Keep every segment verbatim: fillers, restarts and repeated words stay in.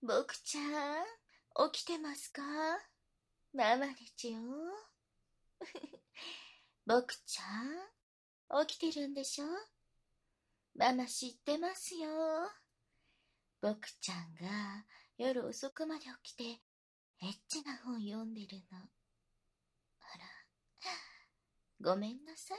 僕ちゃん、起きてますか？ママですよ。僕ちゃん、起きてるんでしょ？ママ知ってますよ。僕ちゃんが夜遅くまで起きてエッチな本読んでるの。あら、ごめんなさい。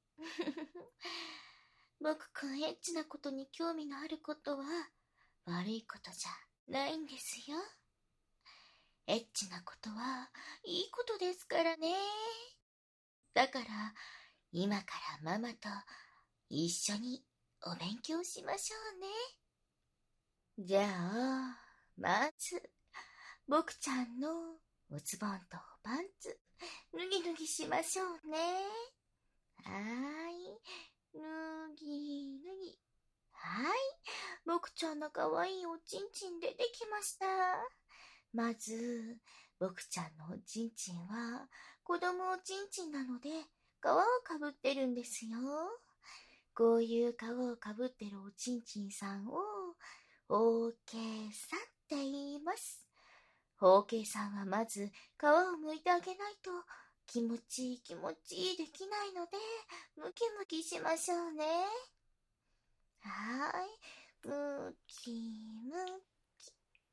僕くんエッチなことに興味のあることは悪いことじゃないんですよ。エッチなことはいいことですからね。だから今からママと一緒にお勉強しましょうね。じゃあ、まず僕ちゃんのおズボンとパンツ脱ぎ脱ぎしましょうね。はーい、脱ぎ脱ぎ。はい、僕ちゃんのかわいいおちんちん出てきました。まず僕ちゃんのおちんちんは子供おちんちんなので皮をかぶってるんですよ。こういう皮をかぶってるおちんちんさんを包茎さんって言います。包茎さんはまず皮を剥いてあげないと気持ちいい気持ちいいできないのでムキムキしましょうね。はーい、ムキムキ。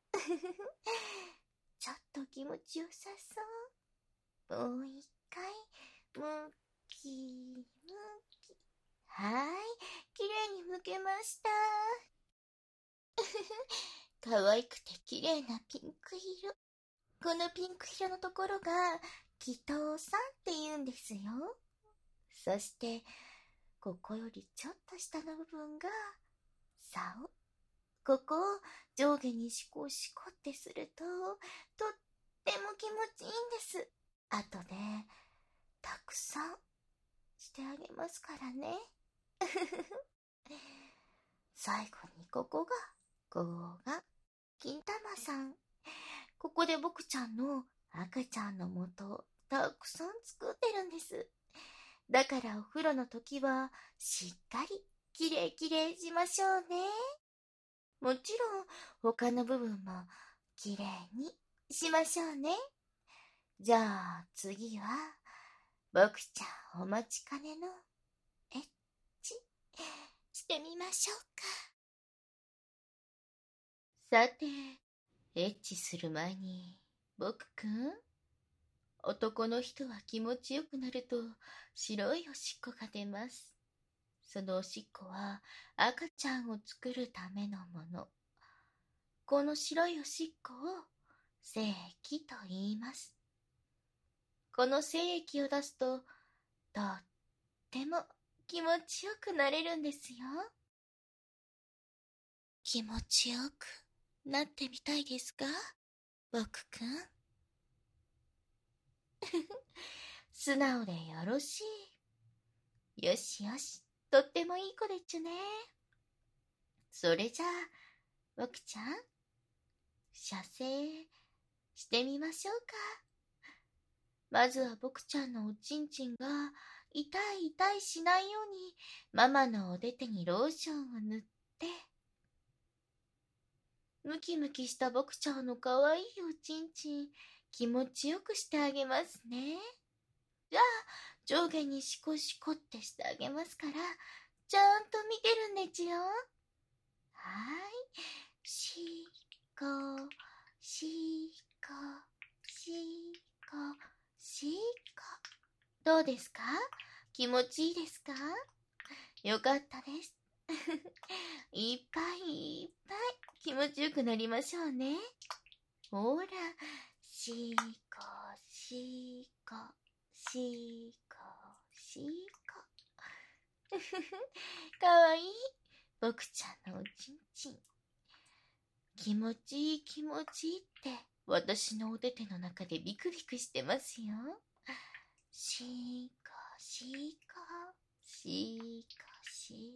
ちょっと気持ちよさそう。もう一回、ムキムキ。はーい、きれいに剥けました。可愛くて綺麗なピンク色。このピンク色のところが気筒さんって言うんですよ。そしてここよりちょっと下の部分が竿。ここを上下にシコシコってするととっても気持ちいいんです。後でたくさんしてあげますからね。最後にここがこうが金玉さん。ここで僕ちゃんの赤ちゃんの素をたくさん作ってるんです。だからお風呂の時はしっかりきれいきれいしましょうね。もちろん他の部分もきれいにしましょうね。じゃあ次は僕ちゃんお待ちかねのエッチしてみましょうか。さて、エッチする前に僕くん、男の人は気持ちよくなると白いおしっこが出ます。そのおしっこは赤ちゃんを作るためのもの。この白いおしっこを精液と言います。この精液を出すととっても気持ちよくなれるんですよ。気持ちよくなってみたいですか、僕くん。素直でよろしい。よしよし、とってもいい子でちゅね。それじゃあ僕ちゃん、射精してみましょうか。まずは僕ちゃんのおちんちんが痛い痛いしないようにママのおでてにローションを塗って、ムキムキした僕ちゃんのかわいいおちんちん気持ちよくしてあげますね。じゃあ上下にシコシコってしてあげますからちゃんと見てるんでちゅよ。はーい、シコシコシコシコ。どうですか？気持ちいいですか？よかったです。いっぱいいっぱい気持ちよくなりましょうね。ほら、シコシコシコシコ。かわいい僕ちゃんのおちんちん。気持ちいい気持ちいいって私のお手手の中でビクビクしてますよ。シコシコシコシ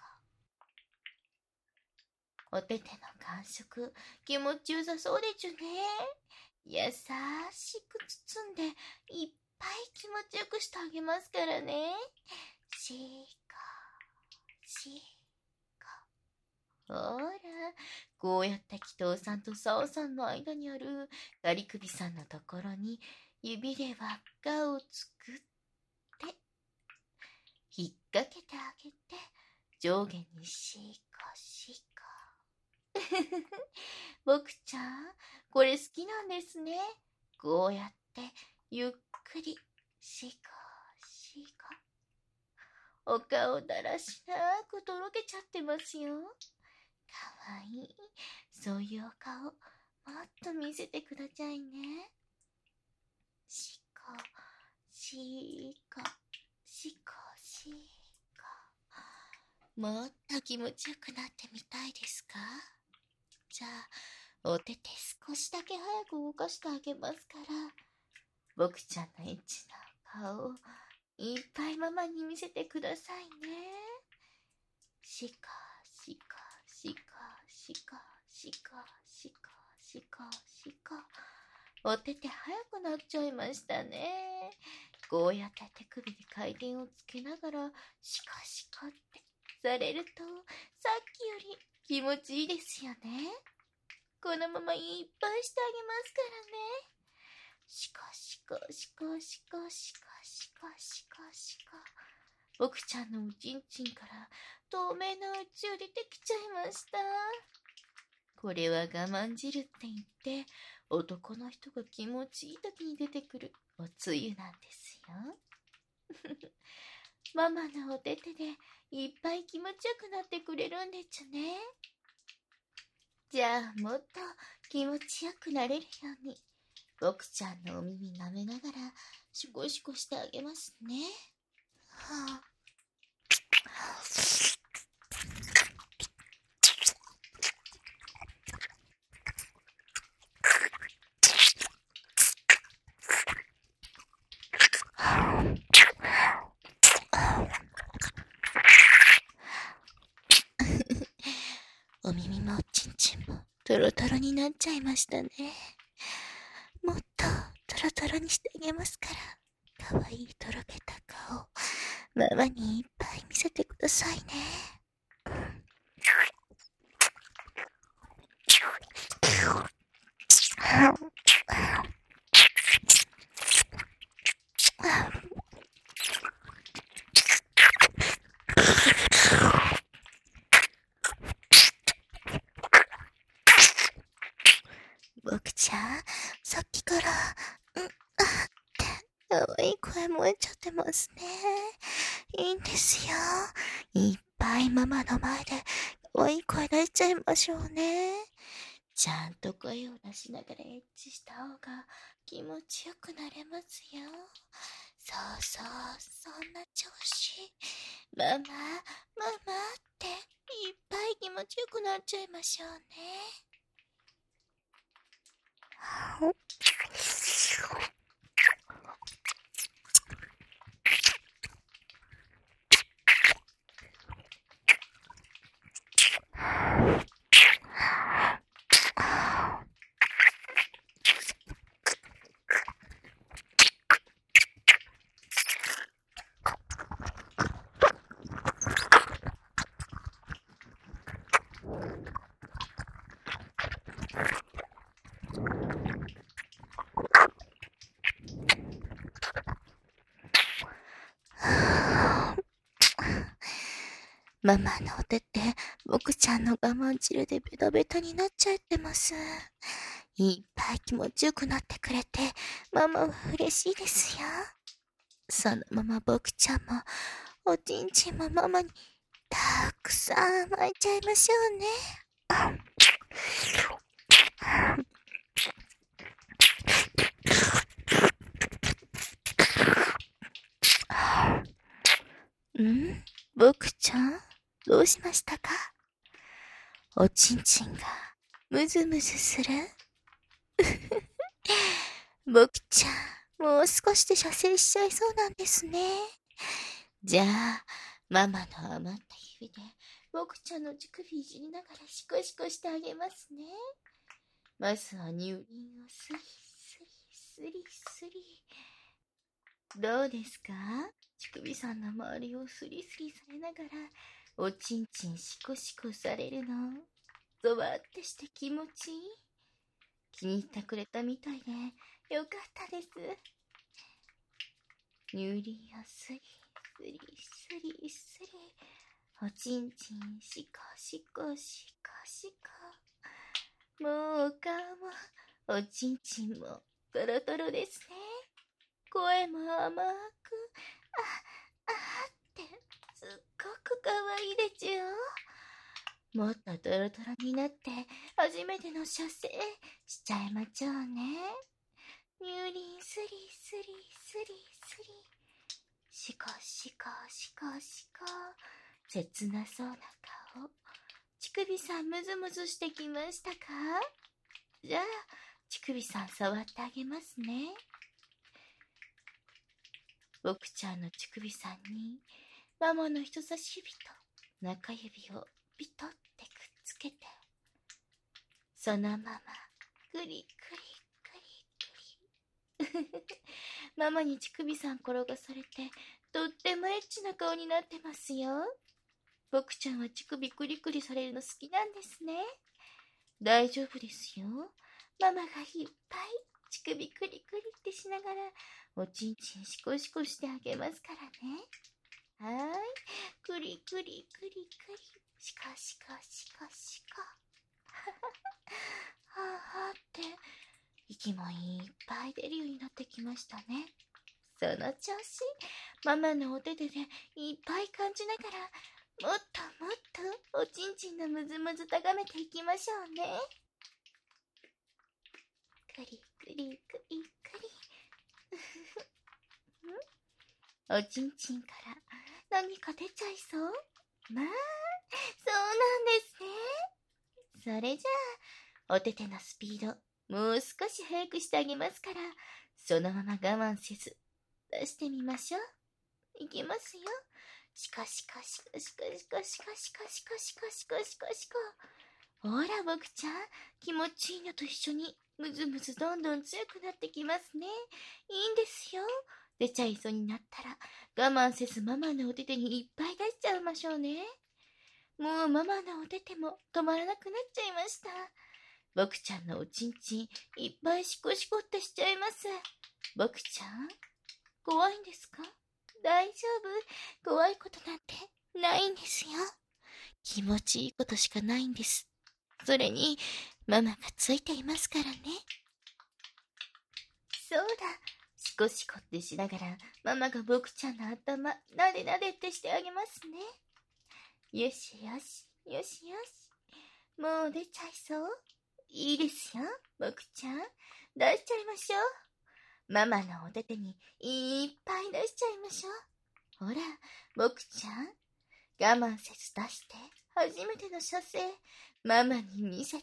コ。お手手の感触気持ちよさそうでちゅね。優しく包んでいっぱい気持ちよくしてあげますからね。シコシコ。 ほら、こうやって紀藤さんと沙央さんの間にあるガリ首さんのところに指で輪っかを作って引っ掛けてあげて上下にシコシコ。僕ちゃん、これ好きなんですね。こうやってゆっくりシコシコ。お顔だらしなくとろけちゃってますよ。かわいい。そういうお顔、もっと見せてくださいね。シコシコシコシコ。もっと気持ちよくなってみたいですか？じゃあ、お手手少しだけ早く動かしてあげますから、僕ちゃんのエッチな顔をいっぱいママに見せてくださいね。シコシコシコシコシコシコシコシコ。お手手早くなっちゃいましたね。こうやって手首で回転をつけながらシコシコってされると、さっきより気持ちいいですよね。このままいっぱいしてあげますからね。シコシコシコシコシコシコシコシコ。僕ちゃんのおちんちんから透明な宇宙出てきちゃいました。これは我慢汁って言って、男の人が気持ちいい時に出てくるおつゆなんですよ。ママのお手手でいっぱい気持ちよくなってくれるんでちゅね。じゃあもっと気持ちよくなれるように、僕ちゃんのお耳舐めながらシコシコしてあげますね。はあ、お耳もおちんちんもトロトロになっちゃいましたね。もっとトロトロにしてあげますから、かわいいとろけた顔、ママにいっぱい見せてくださいね。僕ちゃん、さっきから、うん、あって、かわいい声漏れちゃってますね。いいんですよ。いっぱいママの前で、かわいい声出しちゃいましょうね。ちゃんと声を出しながらエッチした方が気持ちよくなれますよ。そうそう、そんな調子。ママ、ママっていっぱい気持ちよくなっちゃいましょうね。ママのお手って僕ちゃんの我慢汁でベタベタになっちゃってます。いっぱい気持ちよくなってくれてママは嬉しいですよ。そのまま僕ちゃんもおちんちんもママにたくさん巻いちゃいましょうね。ん？僕ちゃん？どうしましたか？おちんちんがムズムズする？僕ちゃん、もう少しで射精しちゃいそうなんですね。じゃあ、ママの余った指で僕ちゃんの乳首いじりながらシコシコしてあげますね。まずは乳輪をスリスリスリスリ。どうですか？乳首さんの周りをスリスリされながらおちんちんシコシコされるの、ゾワってして気持ちいい。気に入ってくれたみたいでよかったです。乳輪をスリスリスリスリ、おちんちんシコシコシコシコ。もうお顔もおちんちんもトロトロですね。声も甘く、あ、あってすっごくかわいいでちゅよ。もっとトロトロになって初めての射精しちゃいまちょうね。乳輪スリスリスリスリ、シコシコシコシコ。切なそうな顔。乳首さんムズムズしてきましたか？じゃあ乳首さん触ってあげますね。僕ちゃんの乳首さんにママの人差し指と中指をピトってくっつけて、そのままグリグリグリグリママに乳首さん転がされてとってもエッチな顔になってますよ。僕ちゃんは乳首クリクリされるの好きなんですね。大丈夫ですよ。ママがいっぱい乳首クリクリってしながらおちんちんシコシコしてあげますからね。はーい、クリクリクリクリ、シコシコシコシコ。はあはあって息もいっぱい出るようになってきましたね。その調子、ママのお手手でいっぱい感じながら、もっともっとおちんちんのムズムズ高めていきましょうね。クリクリクリクリん？おちんちんから何か出ちゃいそう？まあ、そうなんですね。それじゃあ、お手手のスピード、もう少し速くしてあげますから、そのまま我慢せず、出してみましょう。いきますよ。シコシコシコシコシコシコシコシコシコシコシコシコ。ほら、僕ちゃん、気持ちいいのと一緒に、ムズムズどんどん強くなってきますね。いいんですよ。出ちゃいそうになったら、我慢せずママのお手手にいっぱい出しちゃいましょうね。もうママのお手手も止まらなくなっちゃいました。僕ちゃんのおちんちんいっぱいシコシコってしちゃいます。僕ちゃん、怖いんですか？大丈夫。怖いことなんてないんですよ。気持ちいいことしかないんです。それに、ママがついていますからね。そうだ。シコシコってしながら、ママが僕ちゃんの頭、なでなでってしてあげますね。よしよし、よしよし。もう出ちゃいそう？いいですよ、僕ちゃん。出しちゃいましょう。ママのお手手にいっぱい出しちゃいましょう。ほら、僕ちゃん。我慢せず出して、初めての射精、ママに見せて。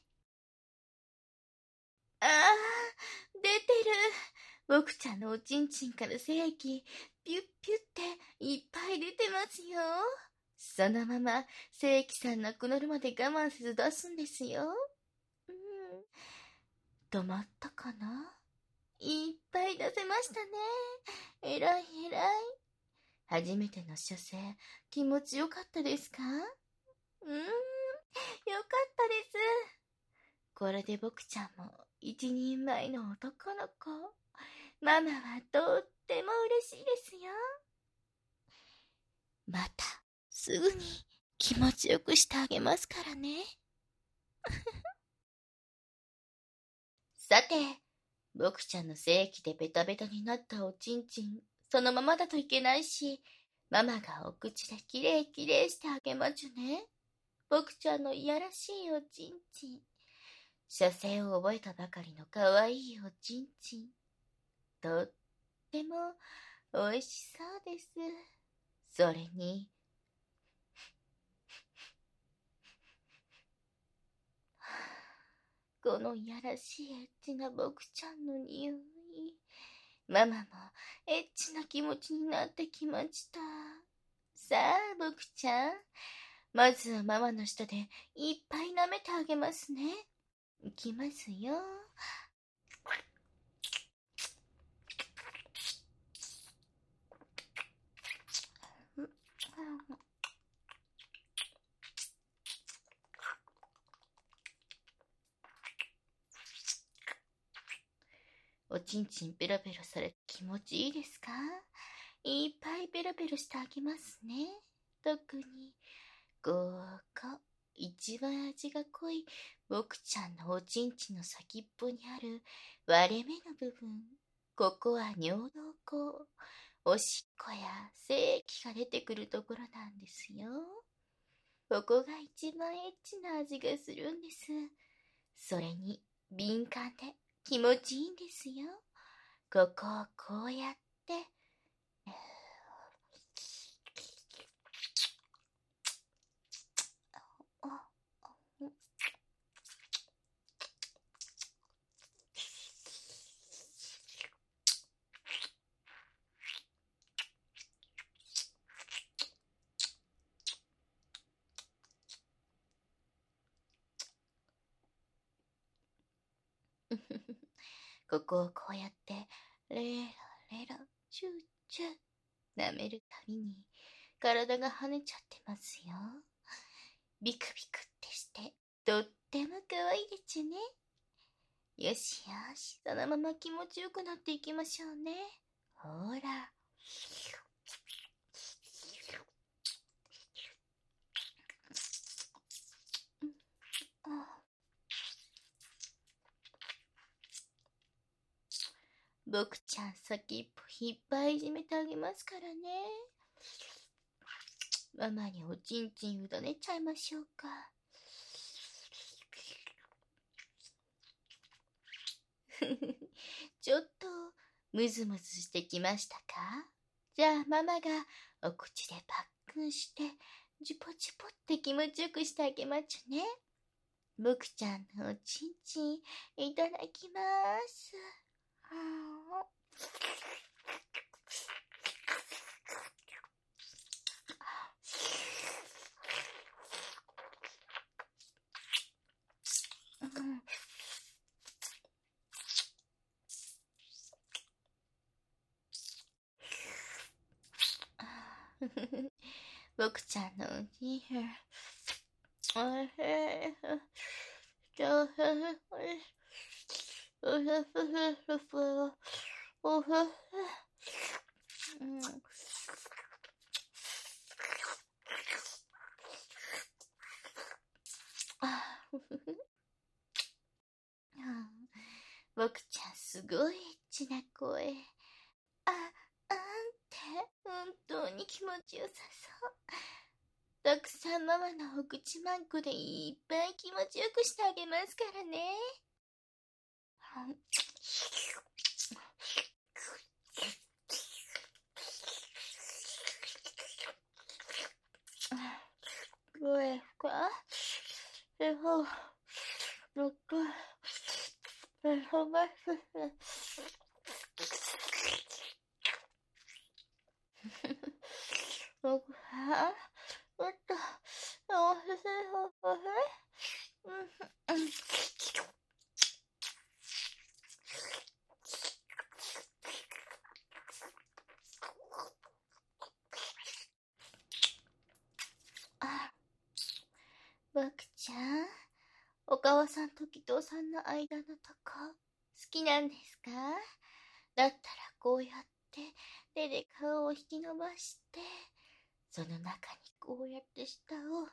あー、出てる。僕ちゃんのおちんちんから精液、ピュッピュっていっぱい出てますよ。そのまま精液さんなくなるまで我慢せず出すんですよ。うん。止まったかな？いっぱい出せましたね。えらいえらい。初めての射精、気持ちよかったですか？うーん、よかったです。これで僕ちゃんも一人前の男の子。ママはとっても嬉しいですよ。またすぐに気持ちよくしてあげますからね。さて、僕ちゃんの精液でベタベタになったおちんちん、そのままだといけないし、ママがお口できれいきれいしてあげまちゅね。僕ちゃんのいやらしいおちんちん。射精を覚えたばかりのかわいいおちんちん。とってもおいしそうです。それに、このいやらしいエッチな僕ちゃんの匂い。ママもエッチな気持ちになってきました。さあ、僕ちゃん。まずはママの舌でいっぱい舐めてあげますね。いきますよ。 おちんちんペロペロされて気持ちいいですか？いっぱいペロペロしてあげますね。特に、ここ、一番味が濃い僕ちゃんのおちんちんの先っぽにある割れ目の部分。ここは尿道口。おしっこや精液が出てくるところなんですよ。ここが一番エッチな味がするんです。それに敏感で気持ちいいんですよ。ここをこうやって、ここをこうやってレロレロチューチュー舐めるたびに体が跳ねちゃってますよ。ビクビクってしてとっても可愛いでちゅね。よしよし、そのまま気持ちよくなっていきましょうね。ほら。僕ちゃん先っぽいっぱいいじめてあげますからね。ママにおちんちん委ねちゃいましょうか。ちょっとムズムズしてきましたか？じゃあママがお口でパックンしてジュポジュポって気持ちよくしてあげまちゅね。僕ちゃんのおちんちんいただきます。僕ちゃんのおちんちんおいしい。おいしい。おいしい。おいしい。僕ちゃんすごいエッチな声。あ、あんって本当に気持ちよさそう。たくさんママのお口まんこでいっぱい気持ちよくしてあげますからね。声かえほろっこえほばす僕はおっとおへせおへうんうん僕ちゃん、お母さんと木戸さんの間のとこ、好きなんですか？だったらこうやって手で顔を引き伸ばして、その中にこうやって舌を、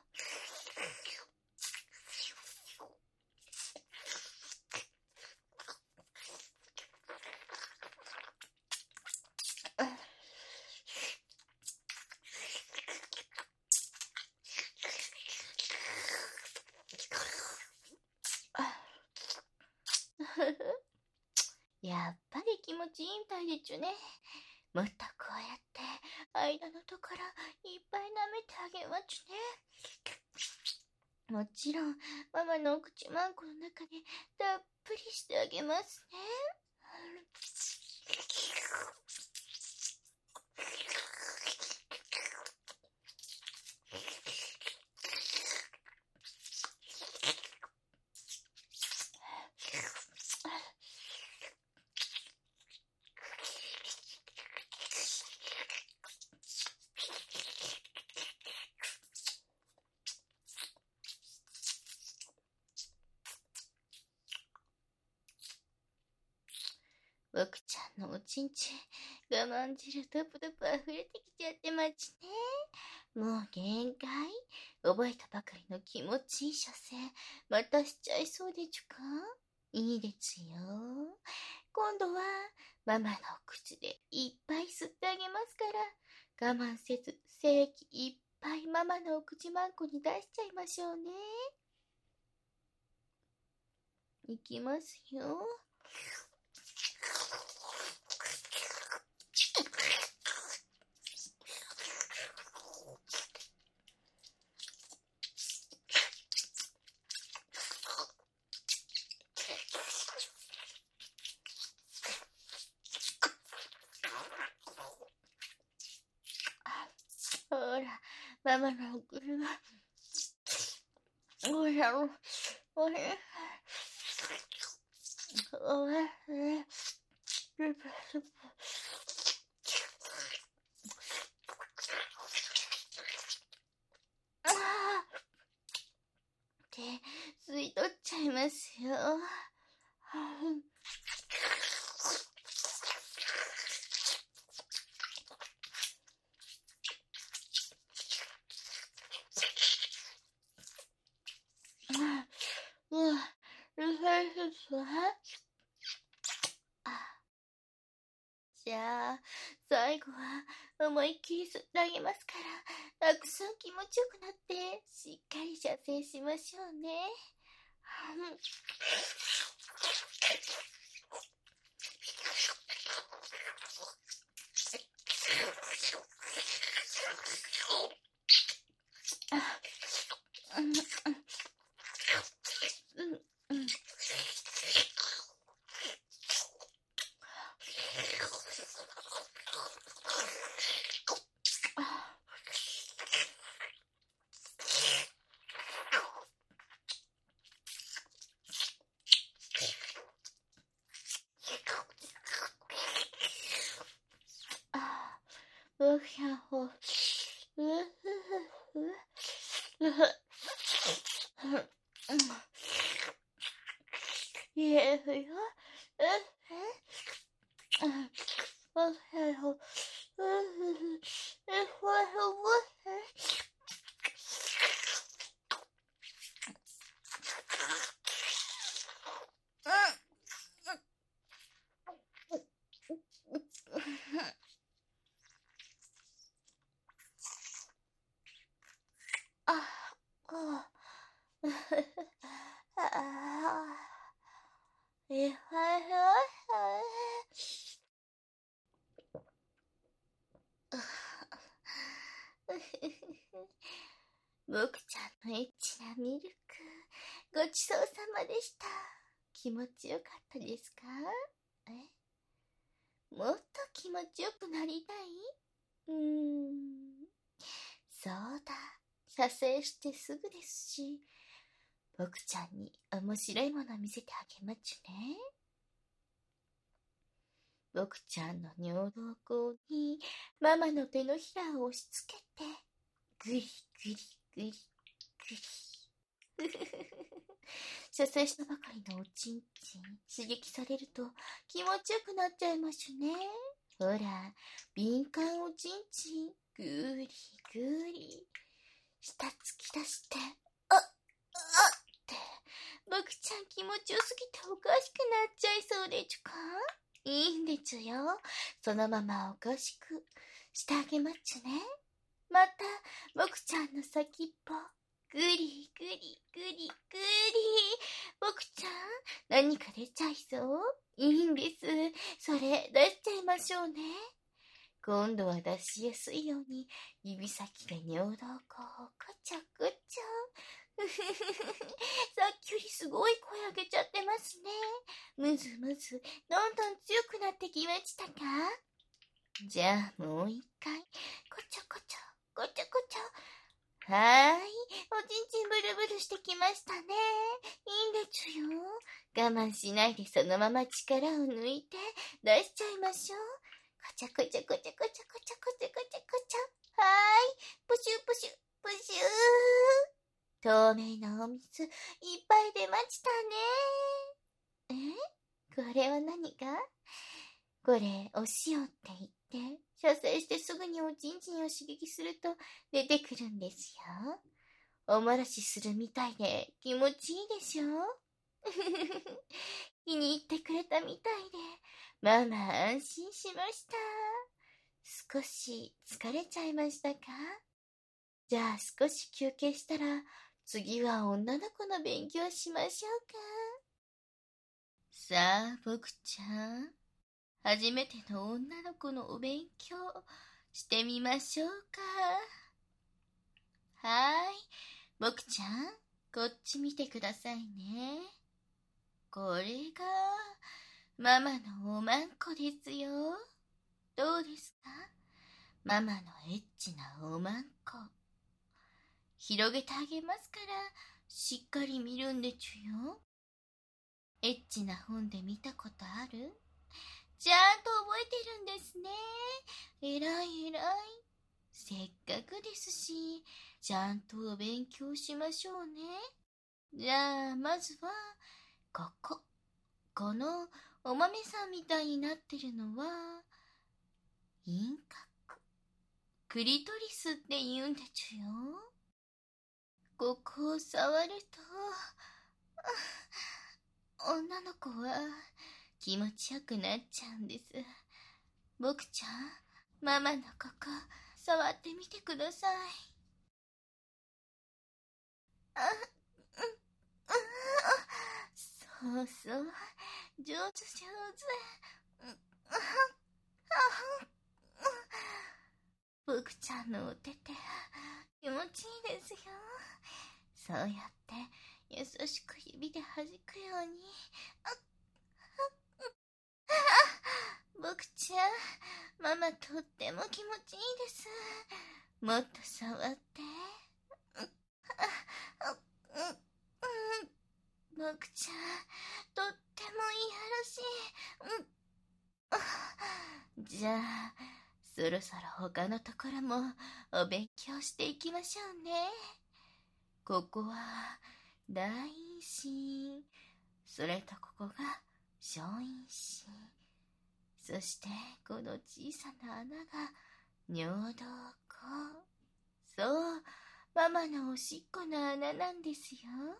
やっぱり気持ちいいみたいでちゅね。もっとこうやって間のところいっぱい舐めてあげまちゅね。もちろんママのお口まんこの中でたっぷりしてあげますね。 僕ちゃんのおちんちん、我慢汁トプトプ溢れてきちゃってまちね。もう限界。覚えたばかりの気持ちいい射精、またしちゃいそうでちゅか。いいですよ。今度はママのお口でいっぱい吸ってあげますから、我慢せず精液いっぱいママのお口まんこに出しちゃいましょうね。いきますよ。ほら、ママのお口が、ほら、ほら、おいしい。ああ手、吸い取っちゃいますよ。うん、じゃあ、最後は思いっきり吸ってあげますから、たくさん気持ちよくなって、しっかり射精しましょうね。うひゃほ、うふふふ、うふ、いえふよ、うふ、うひゃほ、うふふ、うふふ、あ、あ、あ、いはは僕ちゃんのエッチなミルク、ごちそうさまでした。気持ちよかったですか？え？もっと気持ちよくなりたい？うーん。そうだ。射精してすぐですし、僕ちゃんに面白いもの見せてあげまちゅね。僕ちゃんの尿道口にママの手のひらを押し付けて、ぐりぐりぐりぐり。射精したばかりのおちんちん刺激されると気持ちよくなっちゃいましゅね。ほら、敏感おちんちんぐりぐり下突き出して、あっあっって僕ちゃん気持ちよすぎておかしくなっちゃいそうでちゅか。いいんでちゅよ。そのままおかしくしてあげまっちゅね。また僕ちゃんの先っぽぐりぐりぐりぐり。僕ちゃん何か出ちゃいそう？いいんです。それ出しちゃいましょうね。今度は出しやすいように指先で尿道口をこちょこちょ。さっきよりすごい声上げちゃってますね。むずむずどんどん強くなってきましたか？じゃあもう一回こちょこちょこちょこちょ。はーい、おちんちんブルブルしてきましたね。いいんでちゅよ。我慢しないでそのまま力を抜いて出しちゃいましょう。こちょこちょこちょこちょこちょこちょこちょこちょ。はーい、プシュプシュプシュー。透明なお水いっぱい出ましたね。え？これは何か？ これ、お塩って言って、射精してすぐにおちんちんを刺激すると出てくるんですよ。おもらしするみたいで気持ちいいでしょ気に入ってくれたみたいで、ママ安心しました。少し疲れちゃいましたか？じゃあ少し休憩したら、次は女の子の勉強しましょうか。さあ、僕ちゃん。初めての女の子のお勉強してみましょうか。はーい。僕ちゃん、こっち見てくださいね。これが、ママのおまんこですよ。どうですか？ママのエッチなおまんこ。広げてあげますから、しっかり見るんでちゅよ。エッチな本で見たことある？ちゃんと覚えてるんですね。えらいえらい。せっかくですし、ちゃんとお勉強しましょうね。じゃあ、まずは、ここ。このお豆さんみたいになってるのは、輪郭。クリトリスって言うんでちゅよ。ここを触ると、女の子は気持ちよくなっちゃうんです。僕ちゃん、ママのここ、触ってみてください。あ、うん、うん、そうそう、上手上手。うん、僕ちゃんのお手手、気持ちいいですよ。そうやって優しく指で弾くように。僕ちゃん、ママとっても気持ちいいです。もっと触って。僕ちゃん、とってもいやらしい。じゃあ、そろそろ他のところもお勉強していきましょうね。ここは大陰唇、それとここが小陰唇、そしてこの小さな穴が尿道口。そう、ママのおしっこの穴なんですよ。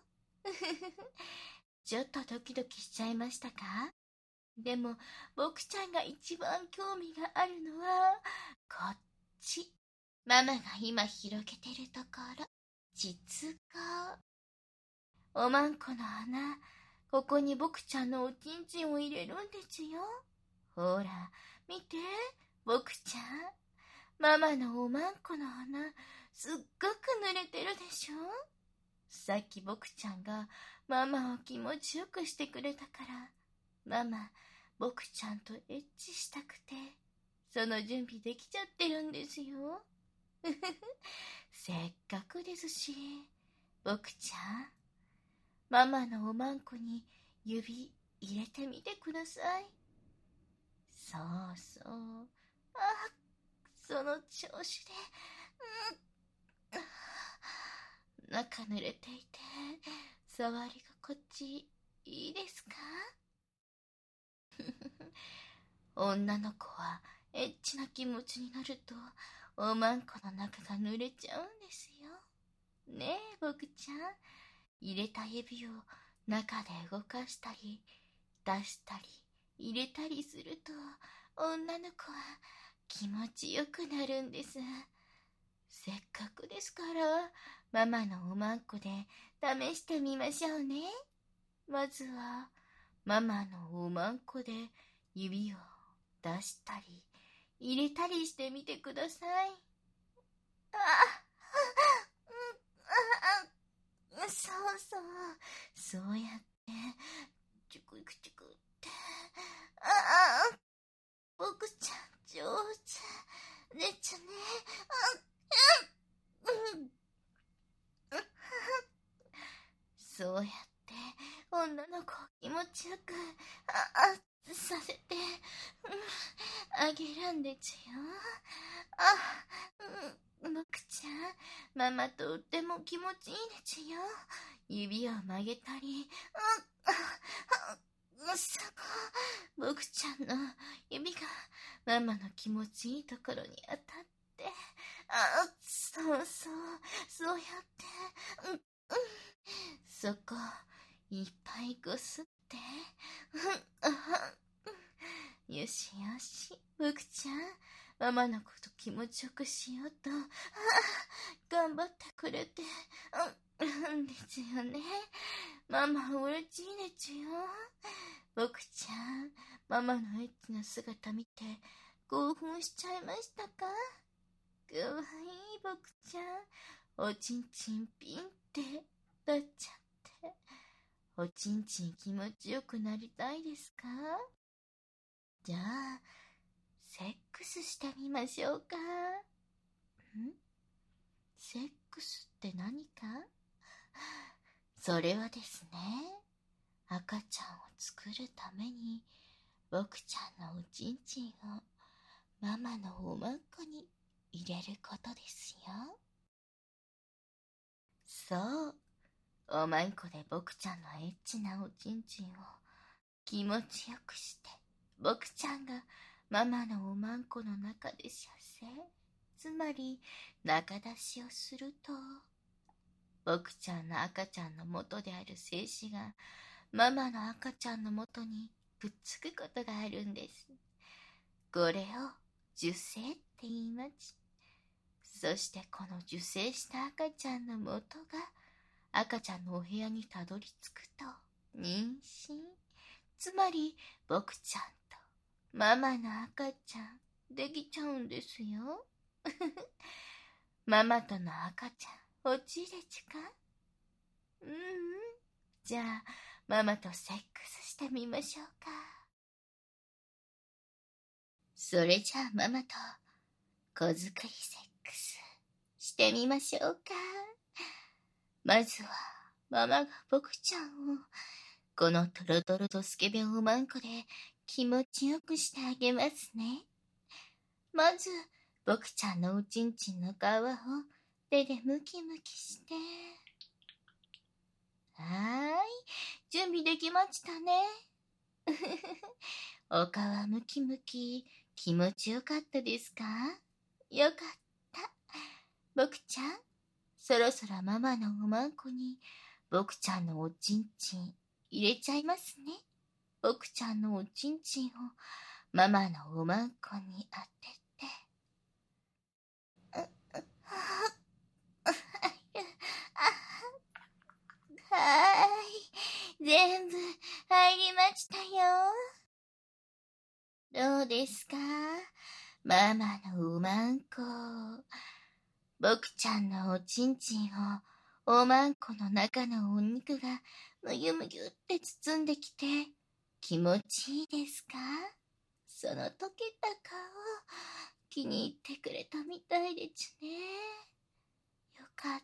ちょっとドキドキしちゃいましたか？でも、僕ちゃんが一番興味があるのは、こっち。ママが今広げてるところ。実が、おまんこの穴、ここに僕ちゃんのおちんちんを入れるんですよ。ほら、見て、僕ちゃん。ママのおまんこの穴、すっごく濡れてるでしょ？さっき僕ちゃんがママを気持ちよくしてくれたから、ママ、僕ちゃんとエッチしたくて、その準備できちゃってるんですよ。せっかくですし、僕ちゃん、ママのおまんこに指入れてみてください。そうそう。あ、その調子で、うん、中濡れていて、触り心地いいですか？女の子はエッチな気持ちになると、おまんこの中が濡れちゃうんですよ。ねえ、僕ちゃん。入れた指を中で動かしたり、出したり、入れたりすると、女の子は気持ちよくなるんです。せっかくですから、ママのおまんこで試してみましょうね。まずは、ママのおまんこで指を出したり、入れたりしてみてください。あ、そうそう、そうやって、チュクチュクって。ああ、僕ちゃん上手。ですね。うん、うん、そうやって、女の子を気持ちよく、あ、あ、させて、うん、あげるんでちゅよ。あ、うん、僕ちゃん、ママとっても気持ちいいでちゅよ。指を曲げたり、うん、 そこ、僕ちゃんの指がママの気持ちいいところに当たって、あ、そうそう、そうやって、うん、うん、そこ、いっぱいこすって、うん、よしよし、僕ちゃん、ママのこと気持ちよくしようと、頑張ってくれて、うん、ですよね。ママ嬉しいですよ。僕ちゃん、ママのエッチな姿見て興奮しちゃいましたか？かわいい僕ちゃん、おちんちんピンってなっちゃって、おちんちん気持ちよくなりたいですか？じゃあ、セックスしてみましょうか。ん？セックスって何か？それはですね、赤ちゃんを作るために僕ちゃんのおちんちんをママのおまんこに入れることですよ。そう、おまんこで僕ちゃんのエッチなおちんちんを気持ちよくして、僕ちゃんがママのおまんこの中で射精、つまり中出しをすると、僕ちゃんの赤ちゃんの元である精子がママの赤ちゃんの元にくっつくことがあるんです。これを受精って言います。そしてこの受精した赤ちゃんの元が赤ちゃんのお部屋にたどり着くと妊娠、つまり僕ちゃんとママの赤ちゃんできちゃうんですよ。ママとの赤ちゃんおちれちか？うんうん。じゃあママとセックスしてみましょうか。それじゃあママと子作りセックスしてみましょうか。まずはママが僕ちゃんをこのトロトロとスケベおまんこで気持ちよくしてあげますね。まず僕ちゃんのおちんちんの皮を手でムキムキして、はーい、準備できましたね。お皮ムキムキ気持ちよかったですか？よかった。僕ちゃん、そろそろママのおまんこに僕ちゃんのおちんちん入れちゃいますね。僕ちゃんのおちんちんをママのおまんこに当てて、はーい、全部入りましたよ。どうですか？ママのおまんこ。僕ちゃんのおちんちんをおまんこの中のお肉がむぎゅむぎゅって包んできて気持ちいいですか？その溶けた顔気に入ってくれたみたいですね。よかった。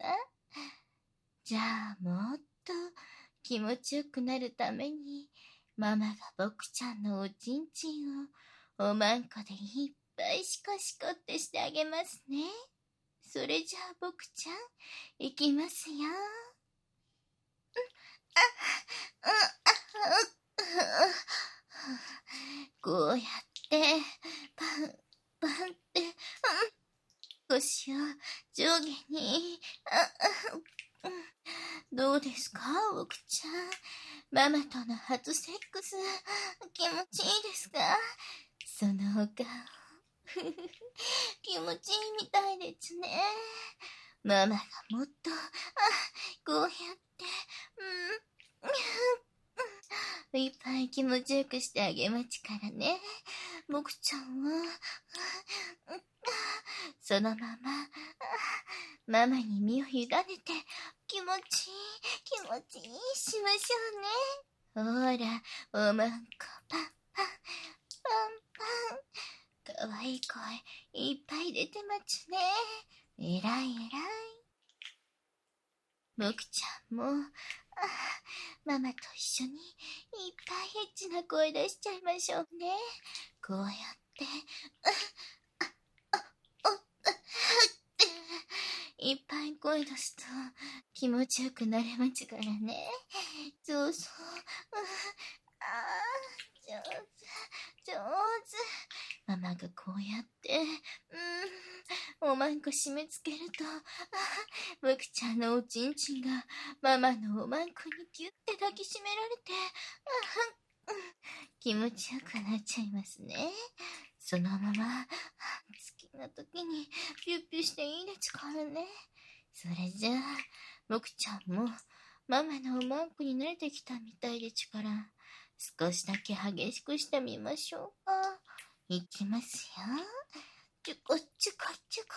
じゃあもっと気持ちよくなるためにママが僕ちゃんのおちんちんをおまんこでいっぱいシコシコってしてあげますね。それじゃあ僕ちゃんいきますよ。こうやってパンパンって、うん、腰を上下に、どうですか僕ちゃん。ママとの初セックス気持ちいいですか？そのお顔気持ちいいみたいですね。ママがもっと、あ、こうやって、うん、いっぱい気持ちよくしてあげますからね。僕ちゃんは、そのまま、ママに身を委ねて、気持ちいい、気持ちいいしましょうね。ほら、おまんこパンパン、パンパン。かわいい声いっぱい出てますね。えらいえらい。僕ちゃんも、あ、ママと一緒にいっぱいエッチな声出しちゃいましょうね。こうやって、いっぱい声出すと気持ちよくなれますからね。そうそう。 上手、上手。ママがこうやって、うん、おまんこ締め付けると、僕ちゃんのおちんちんがママのおまんこにギュッて抱きしめられて、気持ちよくなっちゃいますね。そのまま、好きな時にピュッピュしていいですからね。それじゃあ、僕ちゃんもママのおまんこに慣れてきたみたいですから、少しだけ激しくしてみましょうか。いきますよ。ちょこちょこちょこ。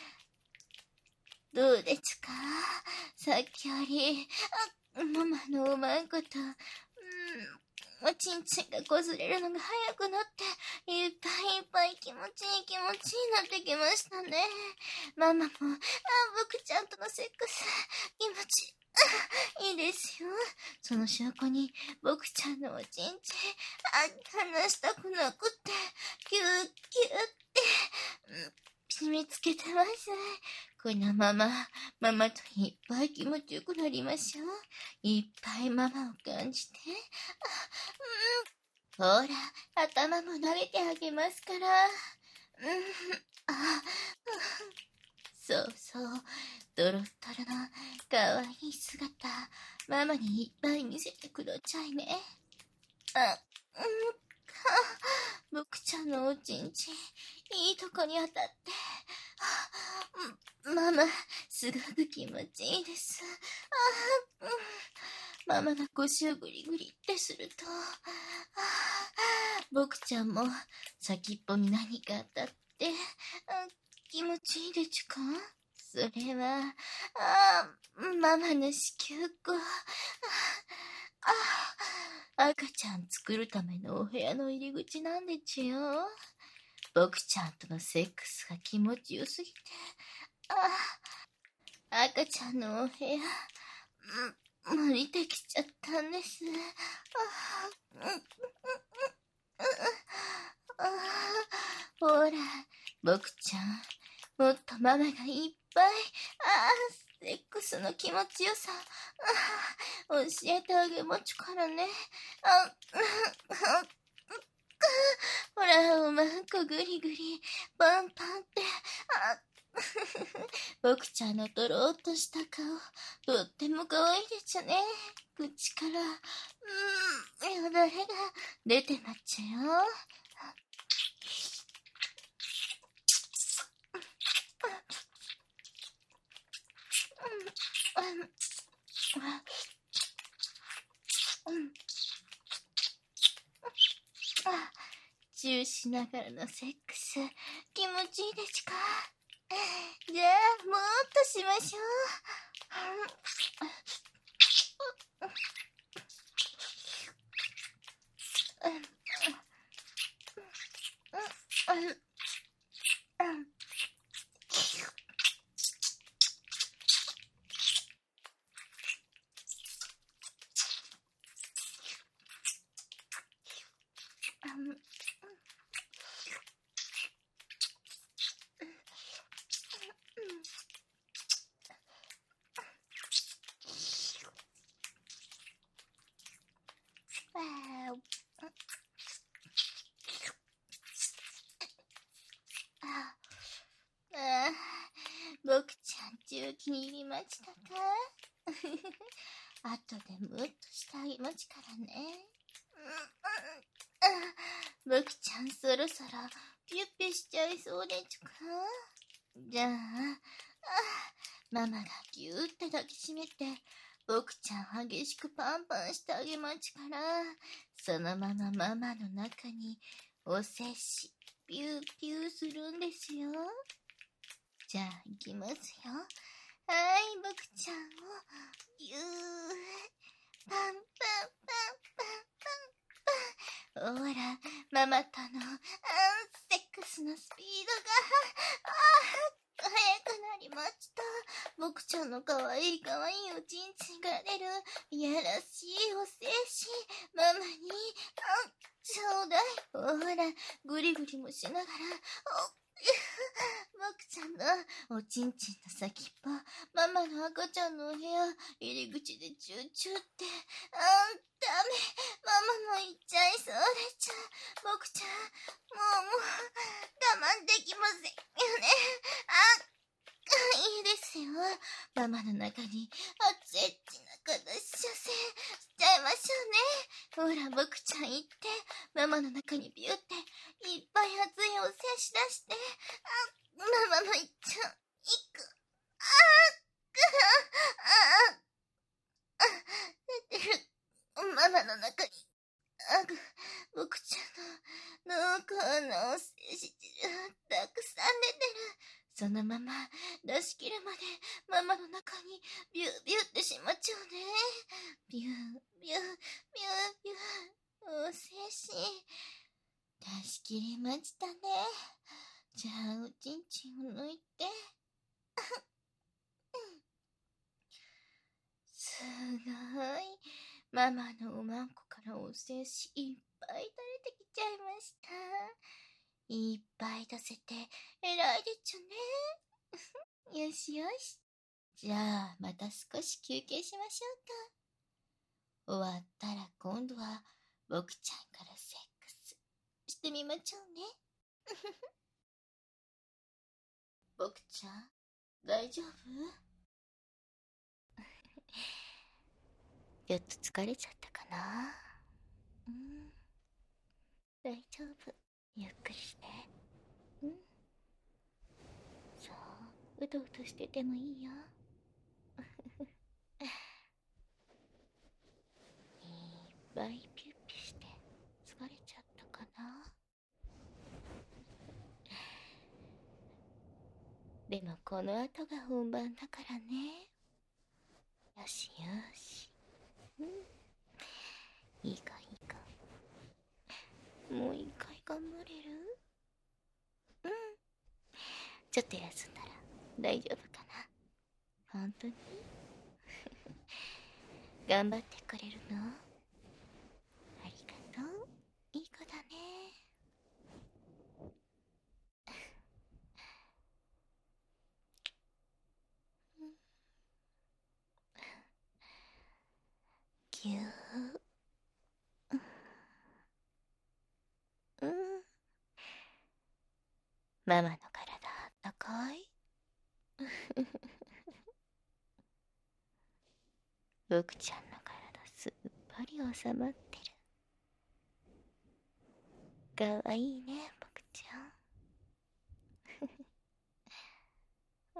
どうですか？さっきより、あ、ママのおまんこと、うん、おちんちんがこすれるのが早くなって、いっぱいいっぱい気持ちいい気持ちいいなってきましたね。ママも、あ、僕ちゃんとのセックス、気持ちいいですよ。その証拠に、僕ちゃんのおちんちん、あ、離したくなくって、キュッキュッって、うん締め付けてます。このまま、ママといっぱい気持ちよくなりましょう。いっぱいママを感じて。うん、ほら、頭も撫でてあげますから。うん、あ、そうそう、ドロッドロのかわいい姿、ママにいっぱい見せてくださいね。あ、うん、僕ちゃんのおちんちん、いいとこに当たって。ママ、すごく気持ちいいです。あ、うん、ママが腰をグリグリってすると、僕ちゃんも先っぽに何か当たって、気持ちいいですか？それは、あ、ママの子宮口。あ、赤ちゃん作るためのお部屋の入り口なんでちゅよ。僕ちゃんとのセックスが気持ちよすぎて、あ、赤ちゃんのお部屋、うん、無理できちゃったんです。あ、うん、あ、ほら、僕ちゃん、もっとママがいっぱい、あ、セックスの気持ちよさ、あ、教えてあげまちゅからね。あ、ほら、おまんこぐりぐり、パンパンって、あ、僕ちゃんのとろーっとした顔、とっても可愛いですね。口から、うーん、よだれが出てまっちゃよ。チューしながらのセックス、気持ちいいですか？じゃあ、もっとしましょう。僕ちゃん中気に入りましたか？後でムッとしてあげまちからね。僕ちゃんそろそろピュッピュしちゃいそうでちゅか？じゃあ、あ、ママがギューって抱きしめて、僕ちゃん激しくパンパンしてあげまちから、そのままママの中におせっし、ピューピューするんですよ。じゃあ、いきますよ。はい、僕ちゃんを、ぎゅー、パンパンパンパンパン。ほら、ママとの、あセックスのスピードが、あ速くなりました。僕ちゃんのかわいいかわいいおちんちんから出る、いやらしいお精子、ママに、あちょうだい。ほら、ぐりぐりもしながら、お僕僕ちゃんのおちんちんの先っぽ、ママの赤ちゃんのお部屋、入り口でチューチューって、あー、ダメ。ママも行っちゃいそうでちゃう。僕ちゃん、もうもう、我慢できませんよね。あ、いいですよ。ママの中に、あっちエッチな形射精しちゃいましょうね。ほら、僕ちゃん行って、ママの中にビューって、いっぱい熱いお精し出して、あ、ママも行っちゃう。行く。あー、あー、あー、出てる。ママの中に、あぐ、僕ちゃんの濃厚なお精子汁、たくさん出てる。そのまま出し切るまでママの中にビュービューってしまっちゃうね。ビュービュービュービュー。お精子出し切りましたね。じゃあおちんちんを抜いて。すごい。ママのおまんこからお精子いっぱい垂れてきちゃいました。いっぱい出せて偉いでちゅね。よしよし。じゃあまた少し休憩しましょうか。終わったら今度は僕ちゃんからセックスしてみましょうね。僕ちゃん大丈夫？ちょっと疲れちゃったかな。うん、大丈夫。ゆっくりして。うん。そう、うとうとしててもいいよ。いっぱいピュッピュして疲れちゃったかな。でもこの後が本番だからね。よしよし。うん。いいかいいか。もう一回頑張れる？うん。ちょっと休んだら大丈夫かな。本当に？頑張ってくれるの？ありがとう。いい子だね。ぎゅー。うん。ママの体あったかい？僕ちゃんの体すっぱり収まってる。かわいいね、僕ちゃん。うん。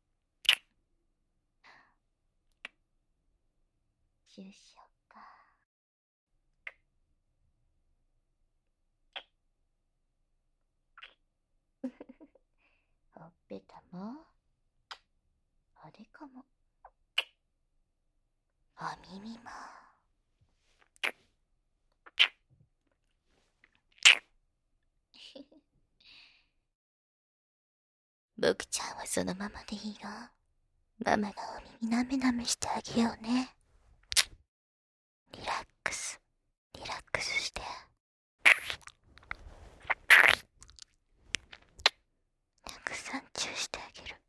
チューしよっか。ほっぺたもおでこもお耳も。僕ちゃんはそのままでいいよ。ママがお耳なめなめしてあげようね。リラックスリラックスして。たくさんチューしてあげる。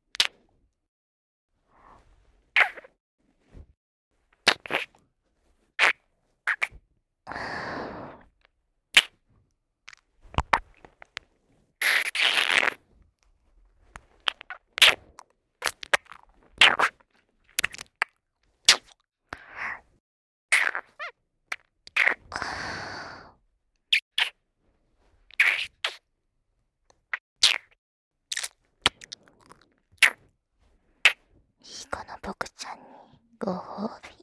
いい子の僕ちゃんにご褒美。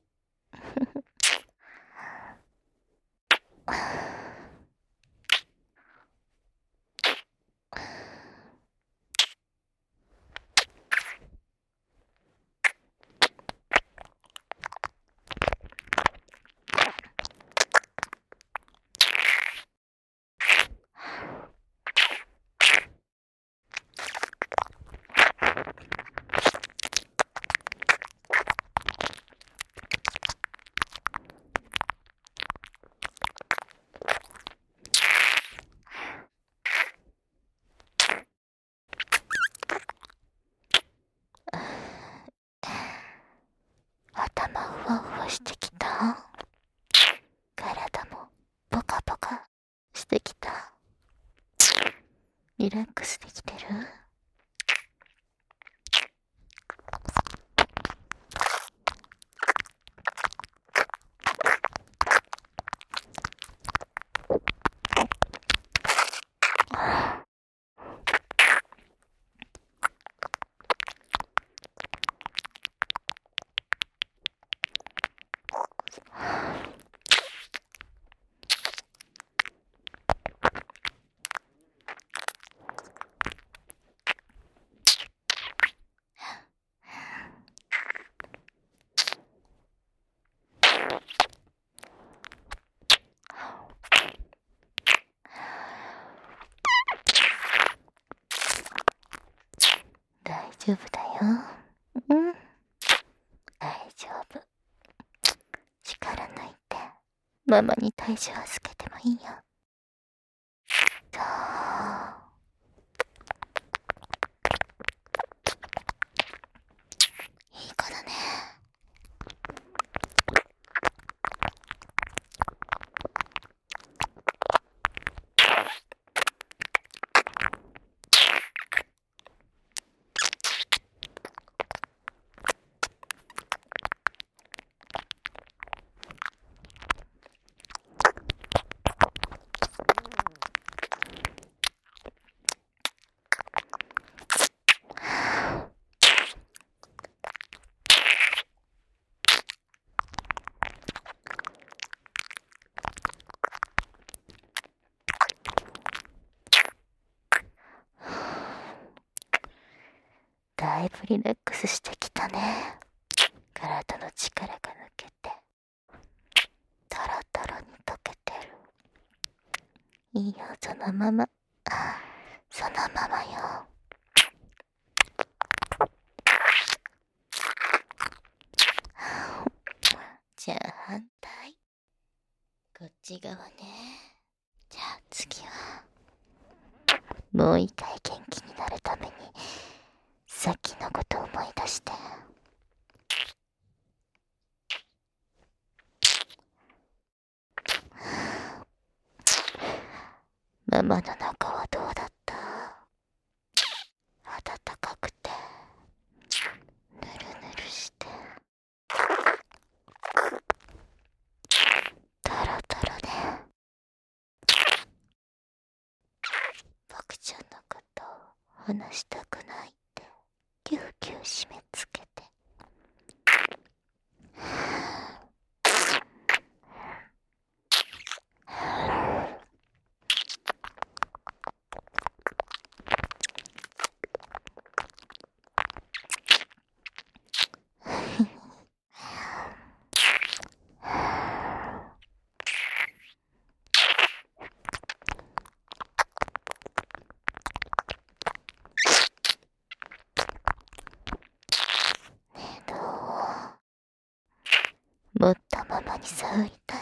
できた？リラックスできてる？大丈夫だよ。うん。大丈夫。力抜いて、ママに体重預けてもいいよ。そう。いい子だね。だいぶリラックスしてきたね。体の力が抜けて、トロトロに溶けてる。いいよ、そのまま。そのままよ。じゃあ反対。こっち側ね。じゃあ次は、もう一回元気になるために、さっきのことを思い出して。ママの中はどうだった？暖かくて、ぬるぬるして、トロトロね。僕ちゃんのこと話したくないってキューキュー締め付けて。もっとママに触りたい。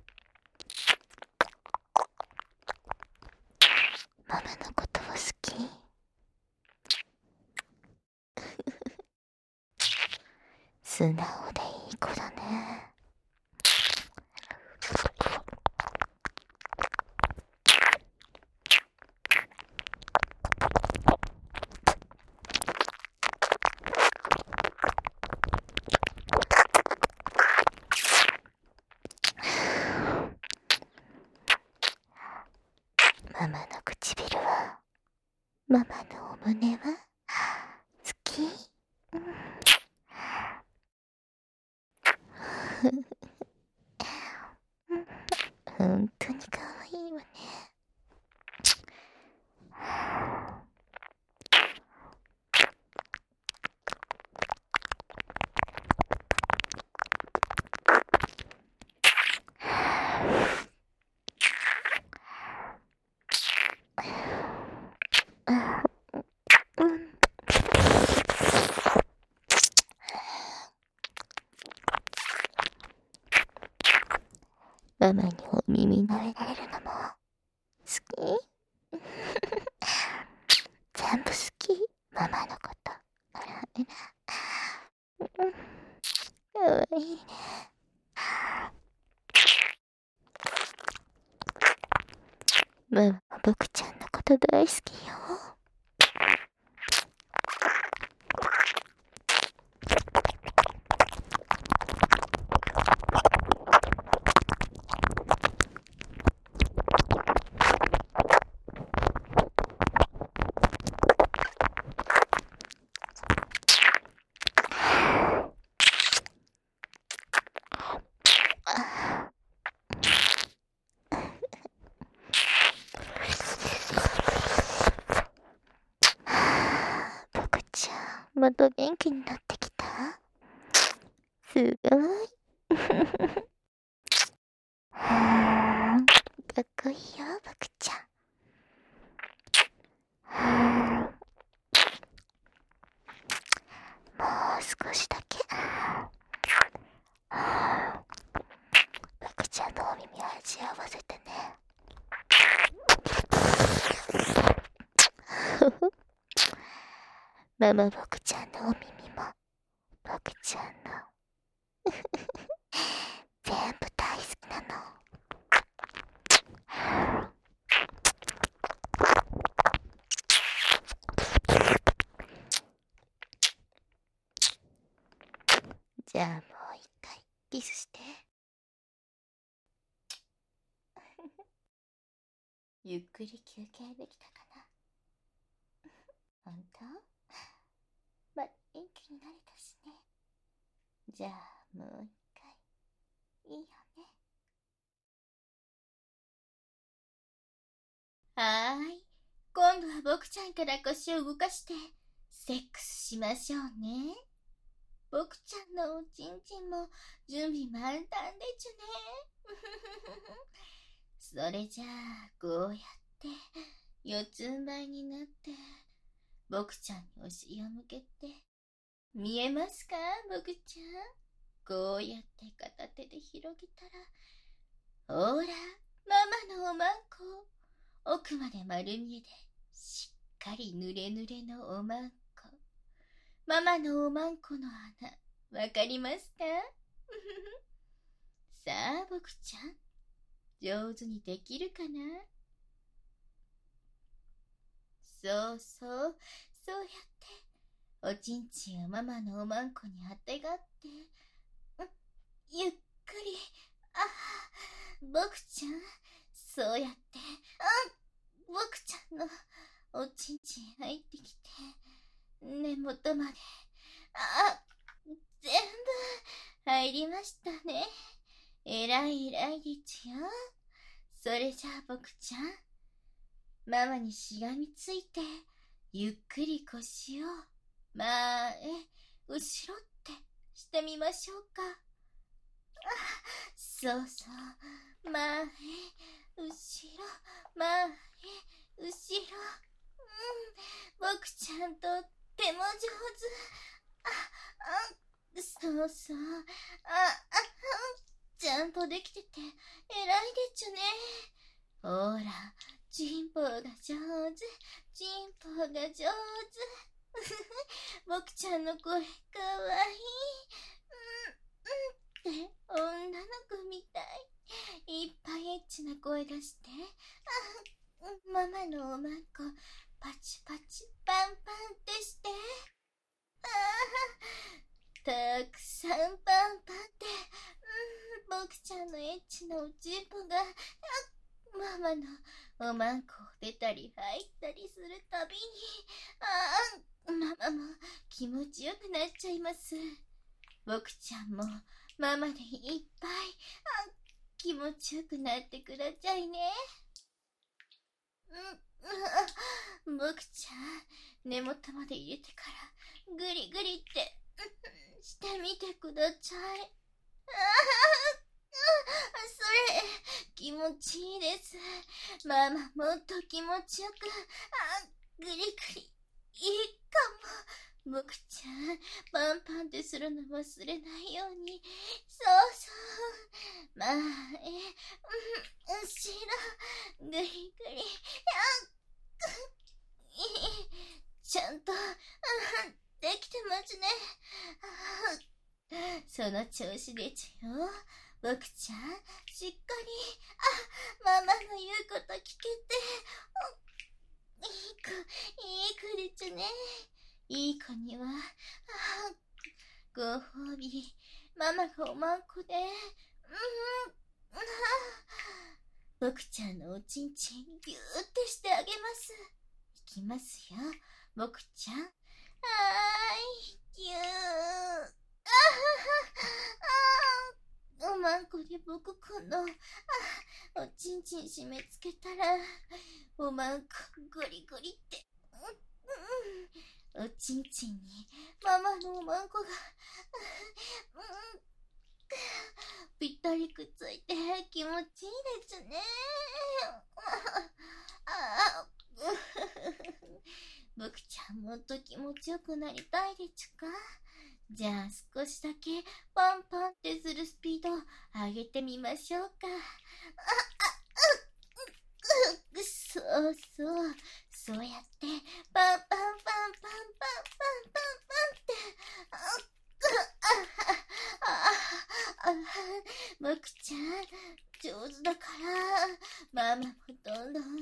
ママのことは好き？素直でいい子だね。ママの唇は、ママのお胸は好き？うん。本当に可愛いわね。ママにお耳撫でられるのも好き？全部好き、ママのこと。あらあら。うん。かわいいね。 ママも僕ちゃんのこと大好きよ。僕ちゃん、また元気になってきた？すごい。かっこいいよ、僕ちゃん。もう少しだけ。僕ちゃんのお耳を味合わせてね。ママ僕ちゃんのお耳も僕ちゃんの全部大好きなの。じゃあもう一回キスして。ゆっくり休憩できたかな？ほんと？ま、元気になれたしね。じゃあもう一回いいよね。はーい、今度は僕ちゃんから腰を動かしてセックスしましょうね。僕ちゃんのおちんちんも準備満タンでちゅね。それじゃあこうやって四つん這いになって僕ちゃんにお尻を向けて、見えますか僕ちゃん。こうやって片手で広げたら、ほらママのおまんこ、奥まで丸見えでしっかりぬれぬれのおまんこ。ママのおまんこの穴、わかりますか？さあ僕ちゃん、上手にできるかな？そうそう、そうやっておちんちんをママのおまんこにあてがって、ゆっくり、ああ、僕ちゃん、そうやって、あ、僕ちゃんのおちんちん入ってきて、根元まで、あ、全部入りましたね。えらいえらいでちゅよ。それじゃあ僕ちゃん、ママにしがみついて、ゆっくり腰を前、後ろってしてみましょうか。あ、そうそう、前、後ろ、前、後ろ。うん、僕ちゃんとっても上手。あ、あ、そうそう、あ、あ、ちゃんとできてて偉いでちゅね。ほら、チンポが上手、チンポが上手。僕ちゃんの声かわいい。うん、うんって女の子みたい。いっぱいエッチな声出して。あ、ママのおまんこ、パチパチ、パンパンってして。ああ、たくさんパンパンって。うん、僕ちゃんのエッチなおちんぽが、ママのおまんこを出たり入ったりするたびに、ああ、ママも気持ちよくなっちゃいます。僕ちゃんもママでいっぱい、あ、気持ちよくなってくだちゃいね。うん、僕ちゃん、根元まで入れてからグリグリって、うん、してみてくだちゃい。ああ、それ、気持ちいいです。ママ、もっと気持ちよく、あ、グリグリ、いいかも。僕ちゃん、パンパンってするの忘れないように。そうそう。前、うん、後ろ、グリグリ、あ、ちゃんと、できてますね。その調子でちゅよ。僕ちゃん、しっかり、あ、ママの言うこと聞けて、 こには、ああ、ご褒美、ママがおまんこで、うん、ああ、僕ちゃんのおちんちんぎゅーってしてあげます。いきますよ、僕ちゃん。はーい、ぎゅー。あはは、あー、おまんこで僕この、あ、おちんちん締め付けたら、おまんこゴリゴリって、うんうん、おちんちんにママのおまんこが、うん、ぴったりくっついて気持ちいいですね。ああ、僕ちゃんもっと気持ちよくなりたいでちゅか。じゃあ少しだけパンパンってするスピード上げてみましょうか。あ、あ、う、う、そうそう、そうやってパンパンパンパンパンパンパンって、あ、あ、あ、あ、僕ちゃん上手だからママもどんどん、あ、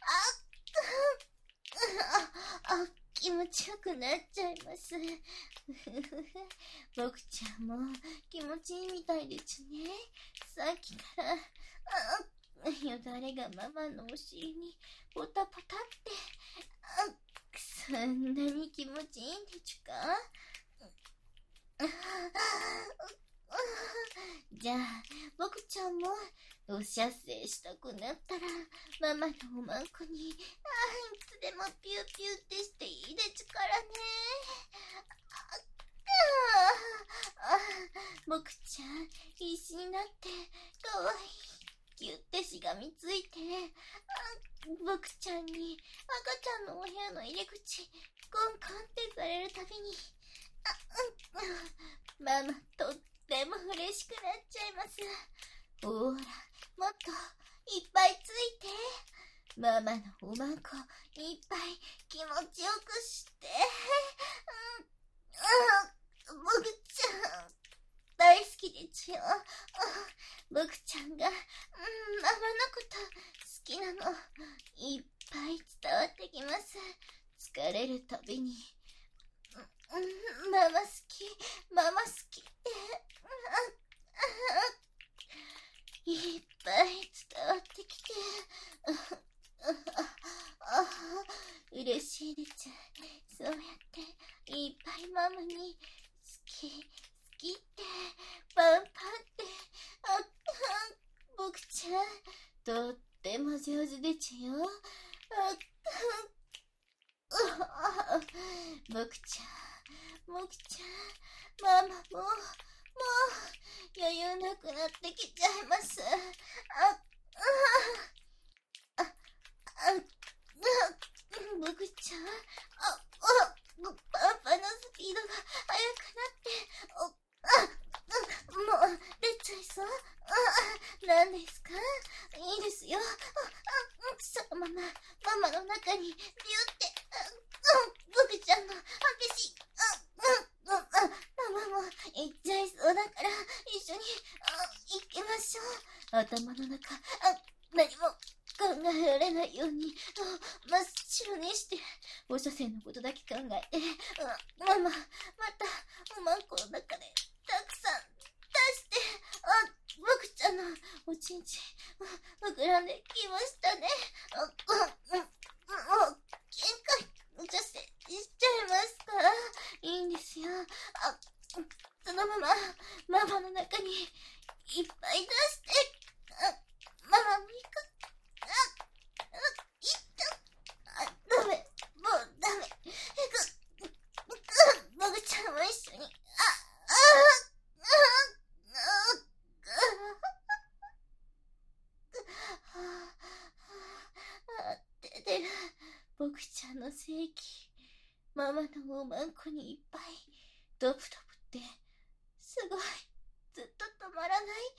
あ、あ、気持ちよくなっちゃいます。僕ちゃんも気持ちいいみたいでちゅね。さっきから、あ、よだれがママのお尻にポタポタって、あ、そんなに気持ちいいんでちゅか。じゃあ僕ちゃんもおしゃせしたくなったらママのおまんこに、あ、いつでもピューピューってしていいでちゅからね。ああ、僕ちゃん必死になってかわいいギュってしがみついて、あ、僕ちゃんに赤ちゃんのお部屋の入り口コンコンってされるたびに、あ、うん、ママとっても嬉しくなっちゃいます。ほーら、もっといっぱいついて、ママのおまんこいっぱい気持ちよくして、うん、うん、僕ちゃん大好きでちゅよ。僕ちゃんが、うん、ママのこと好きなのいっぱい伝わってきます。疲れるたびに、うん、ママ好き、ママ好きって、うん、いっぱい伝わってきて、嬉しいでちゅ。そうやっていっぱいママに好き好きってパンパンって、あ、僕ちゃんとっても上手でちゅよ。あ、僕ちゃん、僕ちゃん、ママも、もう、余裕なくなってきちゃいます。あ、あ、あ、あ、僕ちゃん、あ、あ、パパのスピードが速くなって、お、あ、もう出ちゃいそう。あ、何ですか？いいですよ。あ、あ、そのままママの中にビューって、僕ちゃんの激しい、あ、うん、うん、あ、ママも行っちゃいそうだから一緒に、あ、行きましょう。頭の中、あ、何も考えられないように真っ白にして放射線のことだけ考えて、ママまたおまんこの中でたくさん出して、あ、僕ちゃんのおちんちん膨らんできましたね。あ、うん、うん、もう限界放射線しちゃいますから、いいんですよ。あ、そのままママの中にいっぱい出して、あ、ママもいく。あ、あ、いっと、あ、ダメ、もうダメ。ぐ、ぐ、僕ちゃんも一緒に。あ、あ、あ、あ、あ、出てる。僕ちゃんの精液、ママのおまんこにいっぱいドブドブって、すごい、ずっと止まらない。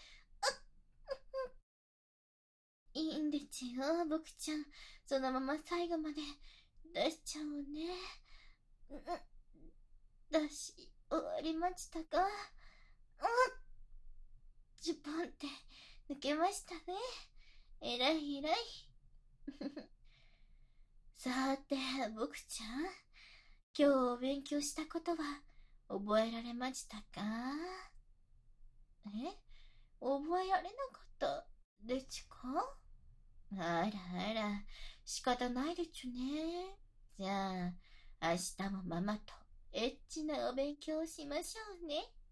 いいんでちゅよ、僕ちゃん。そのまま最後まで出しちゃおうね。うん、出し終わりましたか？うん、ジュポンって抜けましたね。えらいえらい。さて、僕ちゃん、 今日お勉強したことは覚えられましたか？え覚えられなかったでちゅか？あらあら、仕方ないでちゅね。じゃあ、明日もママとエッチなお勉強をしましょうね。